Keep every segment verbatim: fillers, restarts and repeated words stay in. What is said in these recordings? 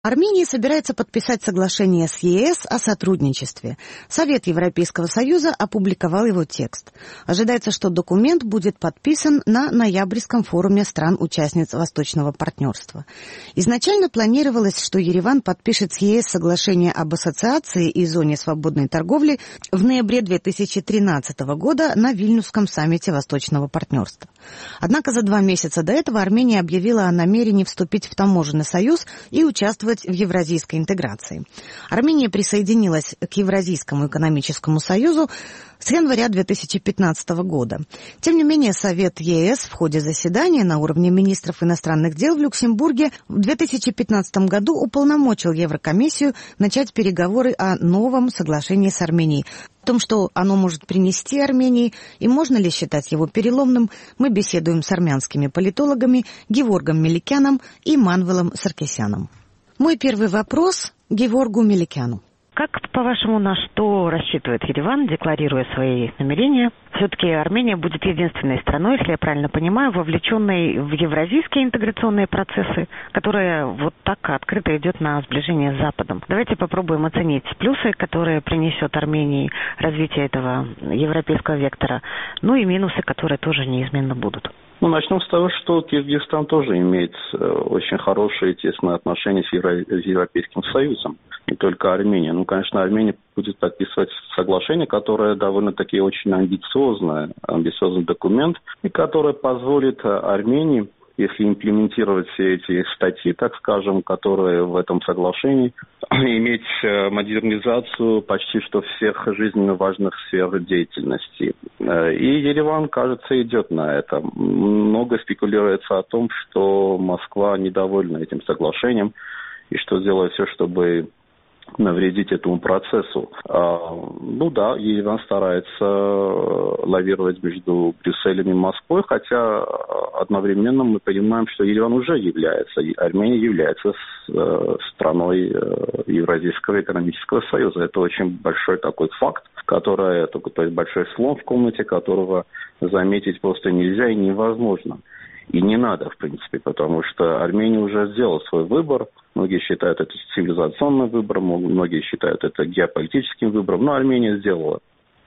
Армения собирается подписать соглашение с ЕС о сотрудничестве. Совет Европейского Союза опубликовал его текст. Ожидается, что документ будет подписан на ноябрьском форуме стран-участниц Восточного партнерства. Изначально планировалось, что Ереван подпишет с ЕС соглашение об ассоциации и зоне свободной торговли в ноябре две тысячи тринадцатого года на Вильнюсском саммите Восточного партнерства. Однако за два месяца до этого Армения объявила о намерении вступить в таможенный союз и участвовать в евразийской интеграции. Армения присоединилась к Евразийскому экономическому союзу с января две тысячи пятнадцатого года. Тем не менее, Совет ЕС в ходе заседания на уровне министров иностранных дел в Люксембурге в две тысячи пятнадцатом году уполномочил Еврокомиссию начать переговоры о новом соглашении с Арменией. О том, что оно может принести Армении и можно ли считать его переломным, мы беседуем с армянскими политологами Геворгом Меликяном и Манвелом Саркисяном. Мой первый вопрос Геворгу Меликяну. Как, по-вашему, на что рассчитывает Ереван, декларируя свои намерения? Все-таки Армения будет единственной страной, если я правильно понимаю, вовлеченной в евразийские интеграционные процессы, которая вот так открыто идет на сближение с Западом. Давайте попробуем оценить плюсы, которые принесет Армении развитие этого европейского вектора, ну и минусы, которые тоже неизменно будут. Ну, начнем с того, что Киргизстан тоже имеет э, очень хорошие и тесные отношения с, Евро... с Европейским Союзом, не только Армения. Ну, конечно, Армения будет подписывать соглашение, которое довольно-таки очень амбициозное, амбициозный документ, и которое позволит Армении, если имплементировать все эти статьи, так скажем, которые в этом соглашении, иметь модернизацию почти что всех жизненно важных сфер деятельности. И Ереван, кажется, идет на это. Много спекулируется о том, что Москва недовольна этим соглашением и что делает все, чтобы навредить этому процессу. А, ну да, Ереван старается лавировать между Брюсселем и Москвой, хотя одновременно мы понимаем, что Ереван уже является, Армения является с, страной Евразийского экономического союза. Это очень большой такой факт, который, то есть большой слон в комнате, которого заметить просто нельзя и невозможно. И не надо, в принципе, потому что Армения уже сделала свой выбор. Многие считают это цивилизационным выбором, многие считают это геополитическим выбором, но Армения сделала.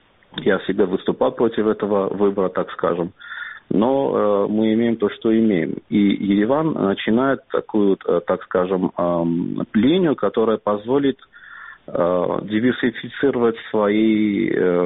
Я всегда выступал против этого выбора, так скажем. Но э, мы имеем то, что имеем. И Ереван начинает такую, э, так скажем, э, линию, которая позволит э, диверсифицировать свои э,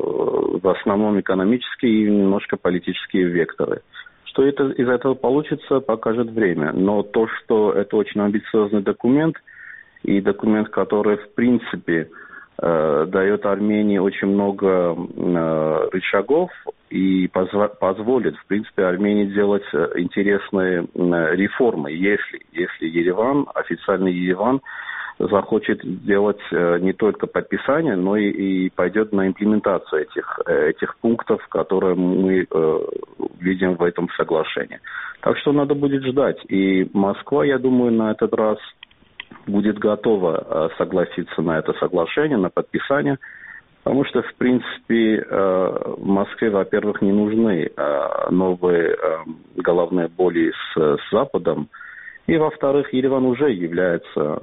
в основном экономические и немножко политические векторы. Что это, из этого получится, покажет время. Но то, что это очень амбициозный документ, и документ, который, в принципе, э, дает Армении очень много э, рычагов и позва- позволит, в принципе, Армении делать интересные э, реформы, если, если Ереван, официальный Ереван, захочет делать э, не только подписание, но и, и пойдет на имплементацию этих, э, этих пунктов, которые мы э, видим в этом соглашении. Так что надо будет ждать. И Москва, я думаю, на этот раз будет готова э, согласиться на это соглашение, на подписание, потому что, в принципе, э, в Москве, во-первых, не нужны э, новые э, головные боли с, с Западом. И, во-вторых, Ереван уже является, э,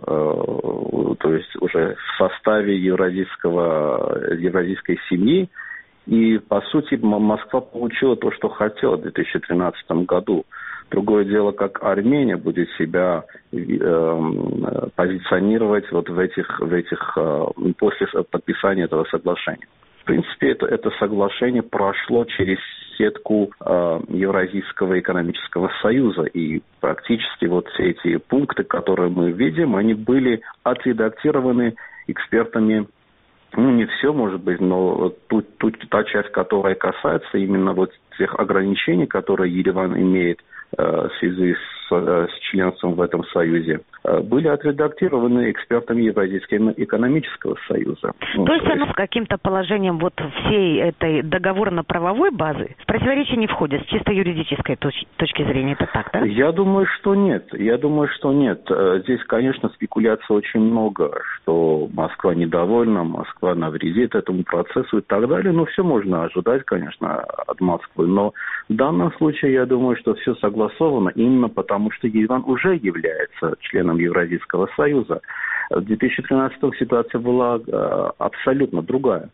то есть уже в составе евразийского, евразийской семьи. И, по сути, Москва получила то, что хотела в две тысячи тринадцатом году. Другое дело, как Армения будет себя э, позиционировать вот в этих, в этих, э, после подписания этого соглашения. В принципе, это, это соглашение прошло через сетку э, Евразийского экономического союза. И практически вот все эти пункты, которые мы видим, они были отредактированы экспертами. Ну, не все, может быть, но тут, тут та часть, которая касается именно вот тех ограничений, которые Ереван имеет э, в связи с, э, с членством в этом союзе, э, были отредактированы экспертами Евразийского экономического союза. То ну, есть то оно есть... с каким-то положением вот всей этой договорно-правовой базы в противоречие не входит с чисто юридической точ- точки зрения, это так, да? Я думаю, что нет. Я думаю, что нет. Здесь, конечно, спекуляций очень много, что Москва недовольна, Москва навредит этому процессу и так далее. Ну, все можно ожидать, конечно, от Москвы. Но в данном случае, я думаю, что все согласовано именно потому, что Ереван уже является членом членом Евразийского союза. В две тысячи тринадцатом ситуация была абсолютно другая.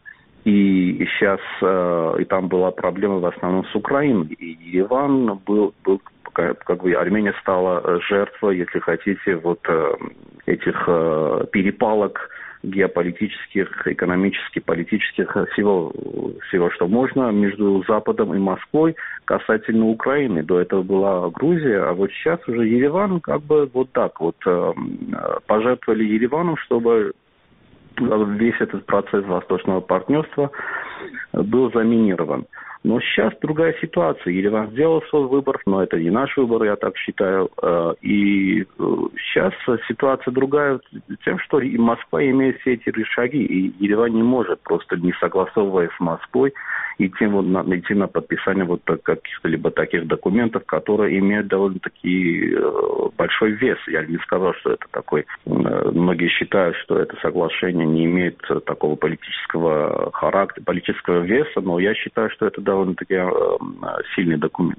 И сейчас и там была проблема в основном с Украиной. И Ереван был, был как бы Армения стала жертвой, если хотите, вот этих перепалок геополитических, экономических, политических, всего, всего, что можно между Западом и Москвой касательно Украины. До этого была Грузия, а вот сейчас уже Ереван как бы вот так вот пожертвовали Ереваном, чтобы весь этот процесс восточного партнерства был заминирован. Но сейчас другая ситуация. Ереван сделал свой выбор, но это не наш выбор, я так считаю. И сейчас ситуация другая тем, что и Москва имеет все эти шаги, и Ереван не может просто, не согласовывая с Москвой, идти, вот на, идти на подписание вот каких-либо таких документов, которые имеют довольно-таки большой вес. Я не сказал, что это такой... Многие считают, что это соглашение не имеет такого политического характера, политического веса, но я считаю, что это довольно-таки сильный документ.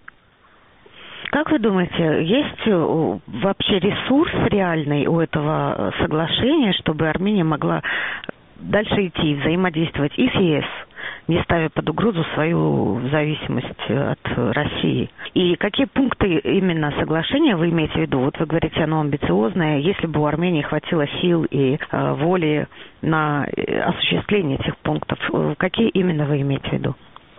Как вы думаете, есть вообще ресурс реальный у этого соглашения, чтобы Армения могла дальше идти, взаимодействовать и с ЕС, не ставя под угрозу свою зависимость от России? И какие пункты именно соглашения вы имеете в виду? Вот вы говорите, оно амбициозное. Если бы у Армении хватило сил и э, воли на осуществление этих пунктов, какие именно вы имеете в виду?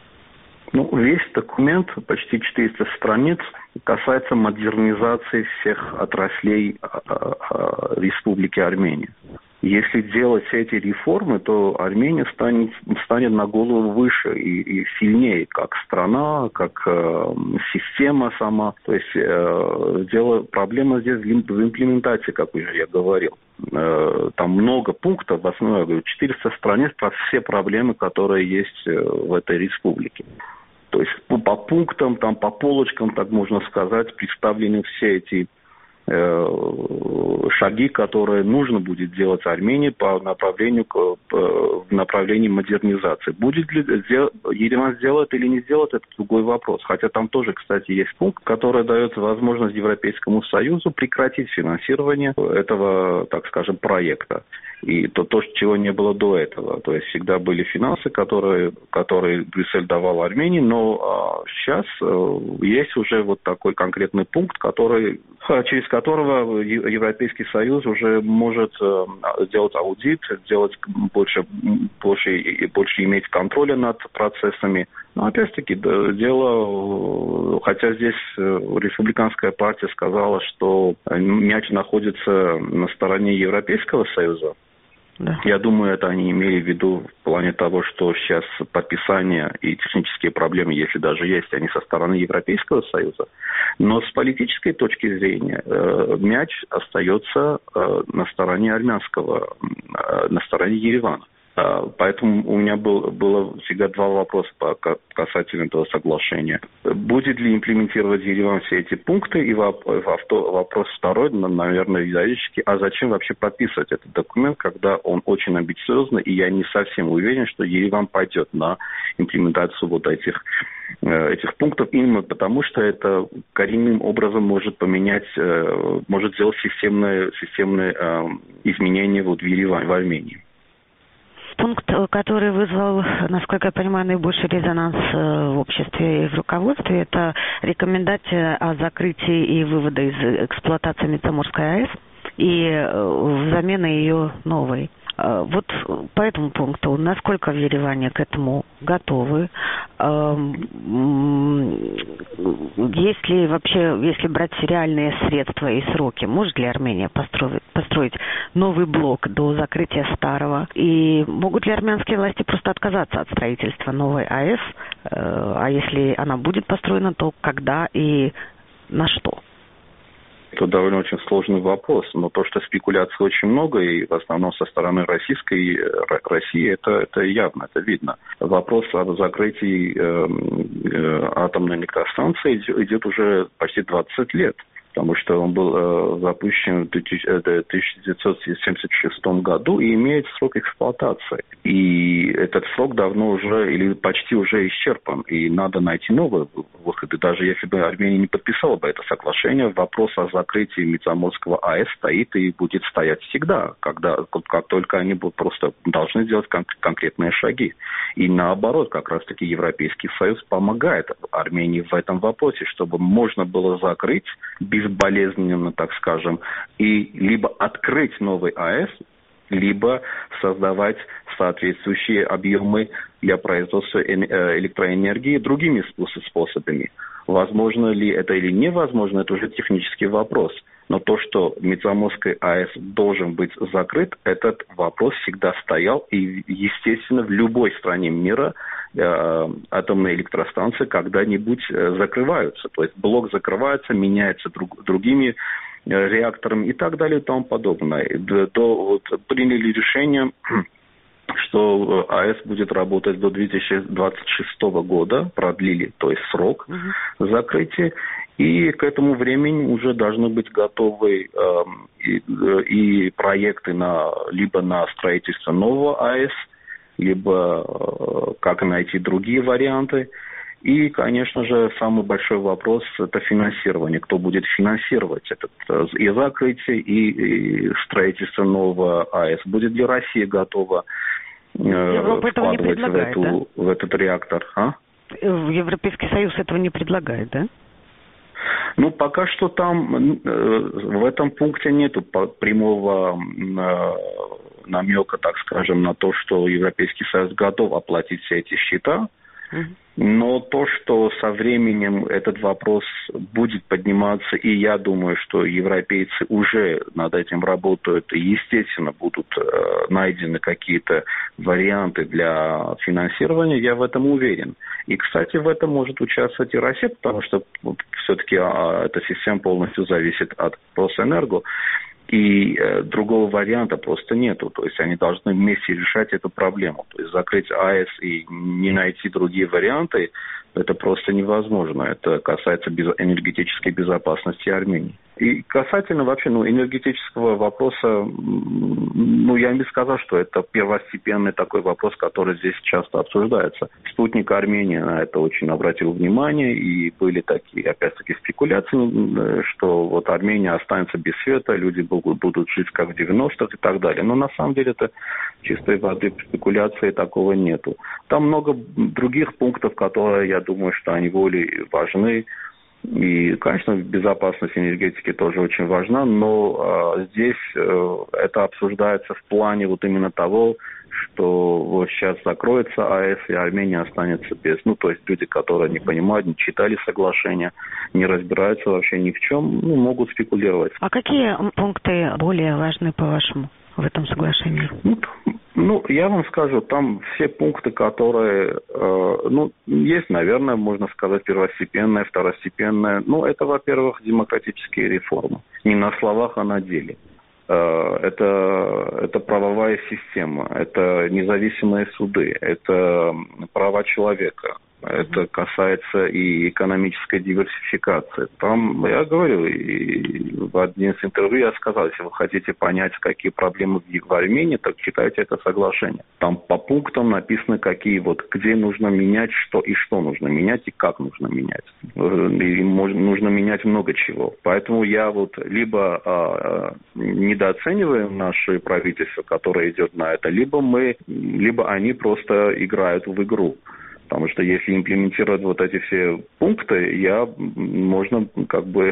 Ну, весь документ, почти четыреста страниц, касается модернизации всех отраслей э, э, Республики Армения. Если делать эти реформы, то Армения станет, станет на голову выше и, и сильнее, как страна, как э, система сама. То есть э, дело, проблема здесь в имплементации, как уже я говорил. Э, там много пунктов, в основном, я говорю, четыреста страниц про все проблемы, которые есть в этой республике. То есть по, по пунктам, там, по полочкам, так можно сказать, представлены все эти шаги, которые нужно будет делать Армении по направлению к, в направлении модернизации. Будет ли Ереван сделает или не сделает, это другой вопрос. Хотя там тоже, кстати, есть пункт, который дает возможность Европейскому Союзу прекратить финансирование этого, так скажем, проекта. И то, то, чего не было до этого. То есть всегда были финансы, которые, которые Брюссель давал Армении, но а, сейчас а, есть уже вот такой конкретный пункт, который, через которого Европейский Союз уже может а, делать аудит, делать больше, больше, и больше иметь контроля над процессами. Но опять-таки дело, хотя здесь республиканская партия сказала, что мяч находится на стороне Европейского Союза. Да. Я думаю, это они имели в виду в плане того, что сейчас подписание и технические проблемы, если даже есть, они со стороны Европейского Союза. Но с политической точки зрения э, мяч остается э, на стороне армянского, э, на стороне Еревана. Поэтому у меня был, было всегда два вопроса по, касательно этого соглашения. Будет ли имплементировать Ереван все эти пункты? И вопрос второй, наверное, юридический. А зачем вообще подписывать этот документ, когда он очень амбициозный, и я не совсем уверен, что Ереван пойдет на имплементацию вот этих, этих пунктов, именно потому, что это коренным образом может поменять, может сделать системные, системные изменения вот в Ереване, в Армении. Пункт, который вызвал, насколько я понимаю, наибольший резонанс в обществе и в руководстве, это рекомендация о закрытии и вывода из эксплуатации Метаморской АЭС и замена ее новой. Вот по этому пункту, насколько в Ереване к этому готовы? Если вообще, если брать реальные средства и сроки, может ли Армения построить, построить новый блок до закрытия старого? И могут ли армянские власти просто отказаться от строительства новой АЭС? А если она будет построена, то когда и на что? Это довольно очень сложный вопрос, но то, что спекуляций очень много, и в основном со стороны российской России, это, это явно, это видно. Вопрос о закрытии э, э, атомной электростанции идет уже почти двадцать лет. потому что он был э, запущен в тысяча девятьсот семьдесят шестом году и имеет срок эксплуатации. И этот срок давно уже или почти уже исчерпан, и надо найти новые выходы. Даже если бы Армения не подписала бы это соглашение, вопрос о закрытии Мецаморского АЭС стоит и будет стоять всегда, когда, как только они будут просто должны сделать кон- конкретные шаги. И наоборот, как раз-таки Европейский Союз помогает Армении в этом вопросе, чтобы можно было закрыть безболезненно, так скажем, и либо открыть новый АЭС, либо создавать соответствующие объемы для производства электроэнергии другими способами. Возможно ли это или невозможно, это уже технический вопрос. Но то, что Мецаморский АЭС должен быть закрыт, этот вопрос всегда стоял. И, естественно, в любой стране мира э, атомные электростанции когда-нибудь э, закрываются. То есть блок закрывается, меняется друг, другими э, реакторами и так далее и тому подобное. До, до, вот, приняли решение, что АЭС будет работать до две тысячи двадцать шестого года, продлили, то есть срок угу. закрытия. И к этому времени уже должны быть готовы э, и, и проекты на, либо на строительство нового АЭС, либо э, как найти другие варианты. И, конечно же, самый большой вопрос – это финансирование. Кто будет финансировать этот и закрытие, и, и строительство нового АЭС? Будет ли Россия готова э, вкладывать в, эту, да? в этот реактор? А? Европейский Союз этого не предлагает, да? Ну, пока что там э, в этом пункте нету прямого э, намека, так скажем, на то, что Европейский Союз готов оплатить все эти счета. Но то, что со временем этот вопрос будет подниматься, и я думаю, что европейцы уже над этим работают, и, естественно, будут э, найдены какие-то варианты для финансирования, я в этом уверен. И, кстати, в этом может участвовать и Россия, потому что вот, все-таки а, эта система полностью зависит от Росэнерго. И э, другого варианта просто нету. То есть они должны вместе решать эту проблему. То есть закрыть АЭС и не найти другие варианты, это просто невозможно. Это касается без... энергетической безопасности Армении. И касательно вообще ну, энергетического вопроса, ну, я не сказал, что это первостепенный такой вопрос, который здесь часто обсуждается. Спутник Армении на это очень обратил внимание, и были такие, опять-таки, спекуляции, что вот Армения останется без света, люди будут, будут жить как в девяностых и так далее. Но на самом деле это чистой воды спекуляции, такого нету. Там много других пунктов, которые, я думаю, что они более важны. И, конечно, безопасность энергетики тоже очень важна, но а, здесь а, это обсуждается в плане вот именно того, что вот сейчас закроется АЭС, и Армения останется без... Ну, то есть люди, которые не понимают, не читали соглашения, не разбираются вообще ни в чем, ну, могут спекулировать. А какие пункты более важны, по-вашему, в этом соглашении? Ну, ну, я вам скажу, там все пункты, которые, э, ну, есть, наверное, можно сказать, первостепенные, второстепенные. Ну, это, во-первых, демократические реформы. Не на словах, а на деле. Э, это, это правовая система, это независимые суды, это права человека. Это касается и экономической диверсификации. Там, я говорю, и в одном из интервью я сказал, если вы хотите понять, какие проблемы в Армении, так читайте это соглашение. Там по пунктам написано, какие вот, где нужно менять, что и что нужно менять, и как нужно менять. И нужно менять много чего. Поэтому я вот либо а, недооцениваем наше правительство, которое идет на это, либо мы, либо они просто играют в игру. Потому что если имплементировать вот эти все пункты, я, можно как бы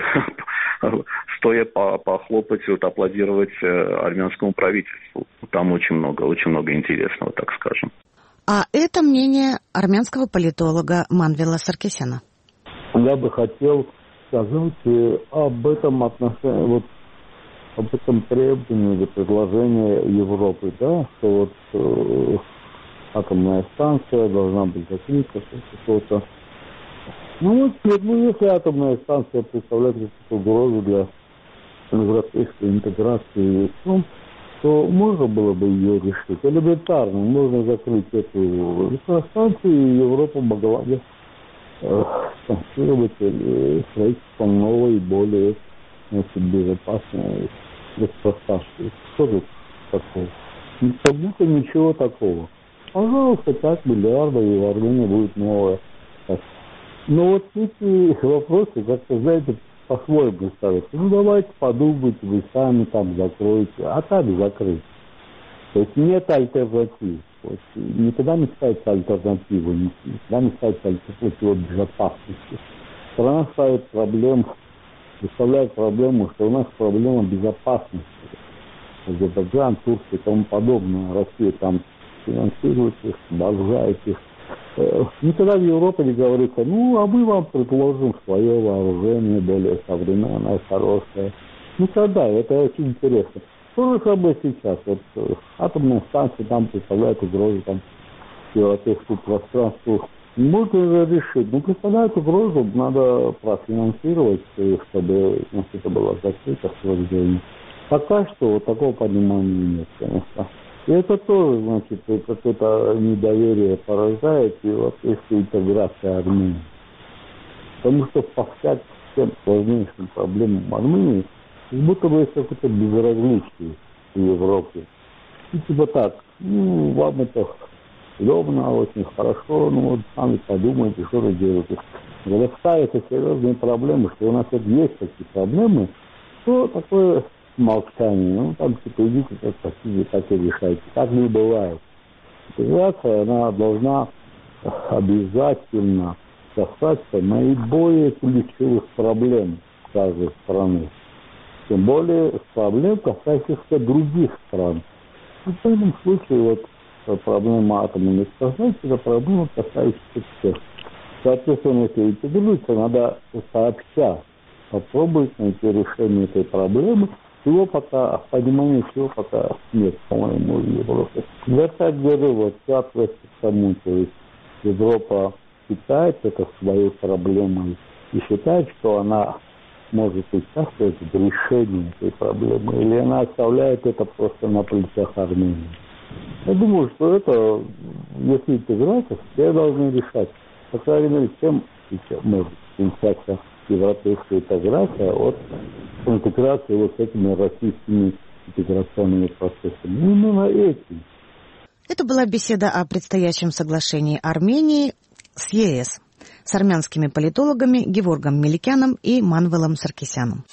стоя похлопать, вот, аплодировать армянскому правительству. Там очень много, очень много интересного, так скажем. А это мнение армянского политолога Манвела Саркисяна. Я бы хотел сказать об этом отношении, вот об этом требовании или предложении Европы, да, что вот э, атомная станция должна быть закрыта, что-то. Ну вот, ну, если атомная станция представляет какую-то угрозу для европейской интеграции, ну, то можно было бы ее решить. Элементарно, можно закрыть эту электростанцию, и Европа могла бы э, спонсировать строительство новой, более значит, безопасной распространства. Что тут такого? Как будто ничего такого. Пожалуйста, пять миллиардов, и в Армении будет новое. Но вот эти вопросы, как-то, знаете, по-своему ставятся. Ну, давайте подумайте, вы сами там закроете, а так закрыть. То есть нет альтернатив. Вот, никогда не ставится альтернатива, никогда не ставится альтернатива безопасности. Страна ставит проблему, представляет проблему, что у нас проблема безопасности. Азербайджан, Турция и тому подобное. Россия там финансирует их, снабжает их. Никогда в Европе не говорится, ну, а мы вам предложим свое вооружение, более современное, хорошее. Никогда, это очень интересно. То же самое сейчас. Вот атомная станция там представляет угрозу там, европейскому пространству. Можно же решить. Ну, представляет угрозу, надо профинансировать, чтобы значит, это было закрыто в проведении. Пока что вот такого понимания нет, конечно. И это тоже, значит, какое-то недоверие поражает и европейская интеграция Армении. Потому что по всем сложнейшим проблемам Армении как будто бы есть какое-то безразличие в Европе. И типа так, ну, вам это удобно, очень хорошо, ну вот сами подумайте, что вы делаете. Когда ставятся серьезные проблемы, что у нас вот есть такие проблемы, то такое молчание, ну там типа идите, как хотите, так и решайте. Так не бывает. Интеграция, она должна обязательно касаться наиболее ключевых проблем каждой страны. Тем более проблем, касающихся других стран. И в этом случае вот проблема атомной электростанции, это проблема, касающаяся всех. Соответственно, если интегрируется, надо сообща попробовать найти решение этой проблемы. Всего пока, понимания всего пока нет, по-моему, в Европе. Я так говорю, вот, я отношусь к тому, то есть Европа считает это своей проблемой и считает, что она может участвовать в решении этой проблемы, или она оставляет это просто на плечах Армении. Я думаю, что это, если интеграция, все должны решать. По крайней мере, чем может отличаться европейская интеграция от интеграции вот с этими российскими интеграционными процессами. Именно этим. Это была беседа о предстоящем соглашении Армении с ЕС с армянскими политологами Геворгом Меликяном и Манвелом Саркисяном.